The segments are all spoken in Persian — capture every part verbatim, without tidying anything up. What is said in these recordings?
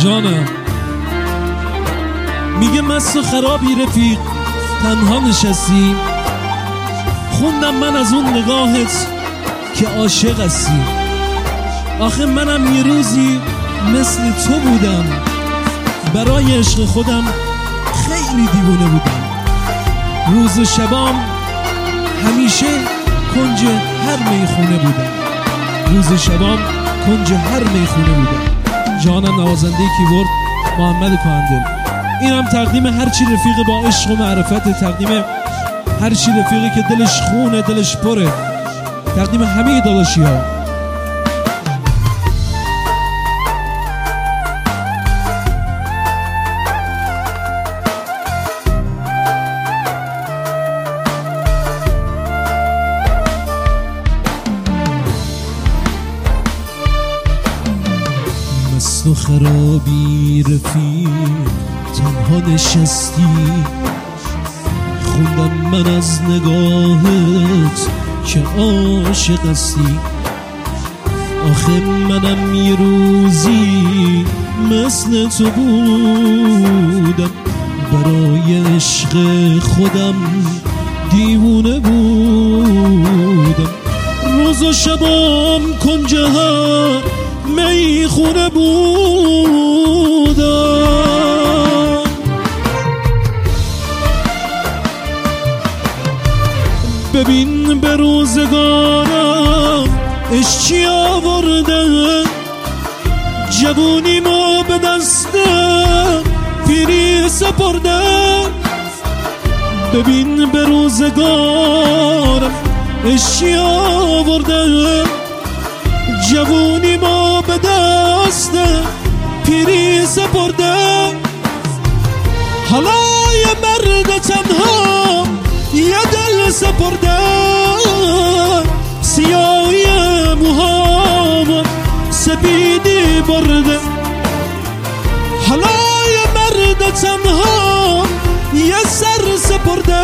جانم میگه مست و خرابی رفیق تنها نشستی، خوندم من از اون نگاهت که عاشق هستی. آخه منم یه روزی مثل تو بودم، برای عشق خودم خیلی دیوونه بودم. روز و شبام همیشه کنج هر میخونه بودم، روز و شبام کنج هر میخونه بودم. جانم نوازنده کیبورد محمد کهندل. اینم تقدیم هر چی رفیق با عشق و معرفت، تقدیم هر چی رفیقی که دلش خونه دلش پره، تقدیم همه داداشی ها. مست و خرابی رفیق تنها نشستی، خوندم من از نگاهت که عاشق هستی. آخه منم یه روزی مثل تو بودم، برای عشق خودم دیوونه بودم. روز و شبام کنج هر میخونه بودم. ببین به روزگارم عشق چی آورده، جوونی ما به دستم پیری سپرده. ببین به روزگارم عشق چی آورده، جوونی ما به دست پیری سپرده. حالا یه مرد تنها یه دل سپرده، سیاهی موهام سپیدی برده. حالا یه مرد تنها یه سر سپرده،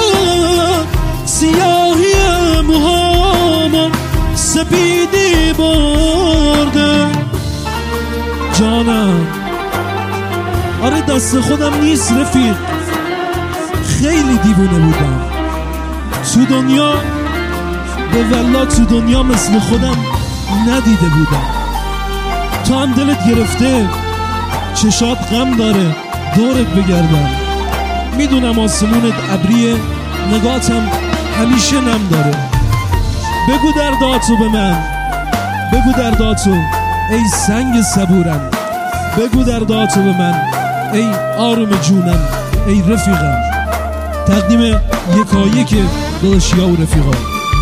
سیاهی موهام سپیدی برده. جانم آره دست خودم نیست رفیق، خیلی دیوونه بودم تو دنیا، به والله تو دنیا مثل خودم ندیده بودم. تو هم دلت گرفته، چشات غم داره، دورت بگردم. میدونم آسمونت ابریه، نگاتم همیشه نم داره. بگو درداتو به من، بگو درداتو ای سنگ صبورم، بگو درداتو به من ای آرم جونم، ای رفیقم. تقدیم یکایک داداشیا و رفیقا.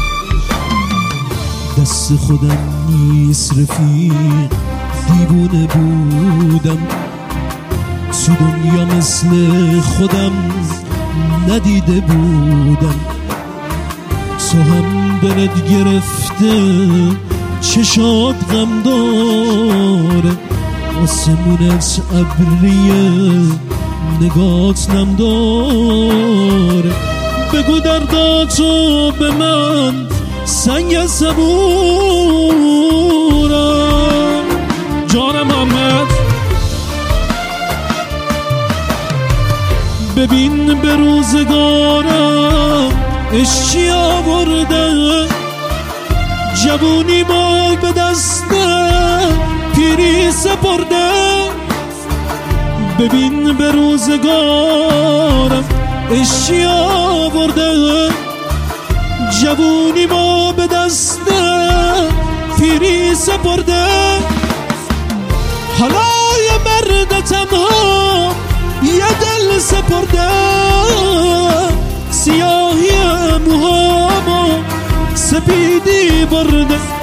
دست خودم نیست رفیق، دیوونه بودم تو دنیا مثل خودم ندیده بودم. تو هم دلت گرفته، چشات غم داره، آسمونت ابریه، نگات نم داره. بگو درداتو به من سنگ صبورم. جانم محمد ببین به روزگارم عشق چی آورده، جوونی ما به دست پیری سپرده. ببین به روزگارم عشق چی آورده، جوونی ما به دست پیری سپرده. حالا یه مرد تنها یه دل سپرده، سیاهی موهامو سپیدی برده.